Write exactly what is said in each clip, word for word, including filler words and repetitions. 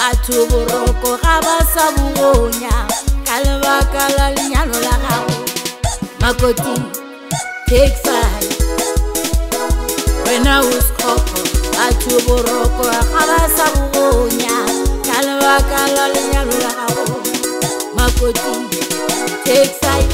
batho boroko ga ba sa buonya ka lebaka la lenyalo la gago Makoti take five wena o skoko batho boroko ga ba sa buonya ka lebaka la lenyalo la gago Makoti take five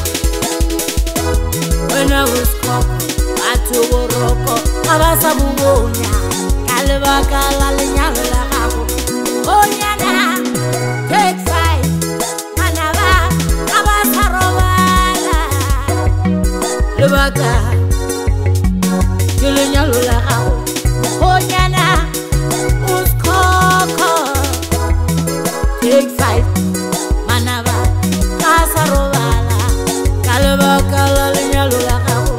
wena o skoko batho boroko ga ba sa buonya ka lebaka la lenyalo la gago Onyana take five manaba ga ba sa robala lebaka ke lenyalo la gago Onyana o skoko take five manaba ga sa robala ka lebaka la lenyalo la gago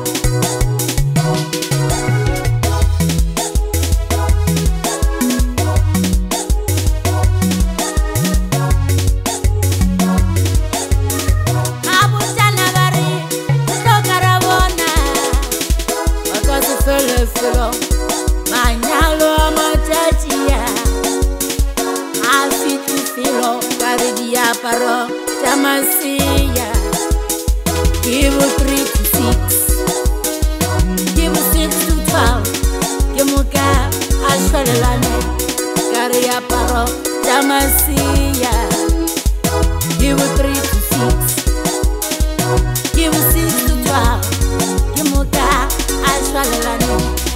Manyalo amachachia Afitu filo Karidia paro Jamasiya Give three to six Give six to twelve Kimuka Ashwalelane Karia paro Jamasiya Give three to six Give six to twelve Kimuka Ashwalelane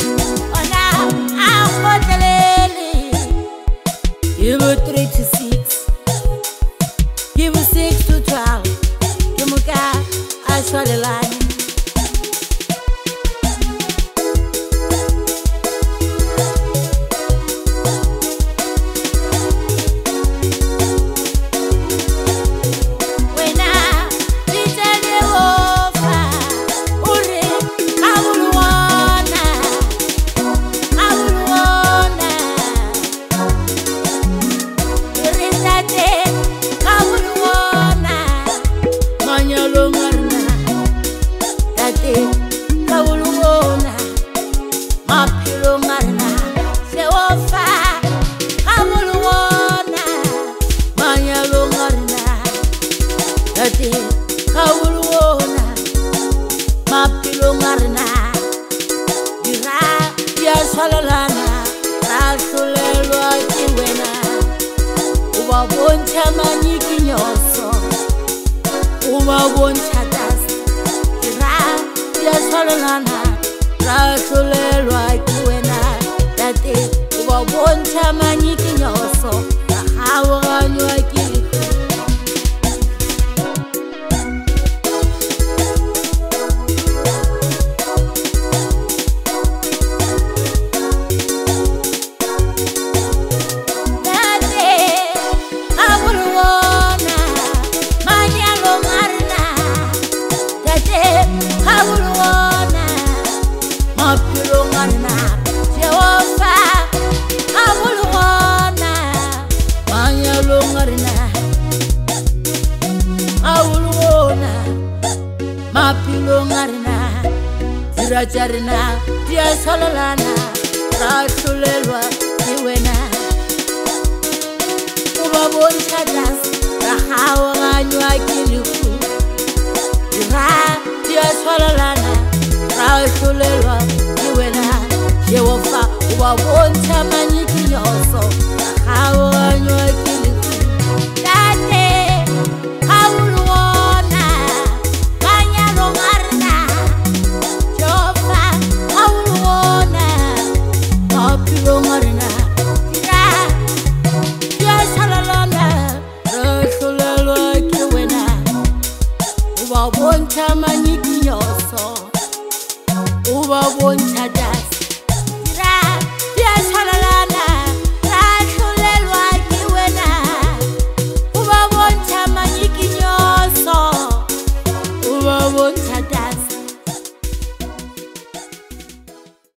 Give three to six, give six to twelve, Kimuka Ashwalelane. Boncha manyiki nyoso Uwa boncha dust Ira ya solana Rasulelwa kiwena Dati uwa boncha manyiki nyoso Rahawa ganywa kiliku Jarina, dia solana, rasulelwa kiwena. Uba boncha das, rahawa ganywa kiliku. Ra, dia solana, rasulelwa kiwena. Jewofa, uba boncha manyiki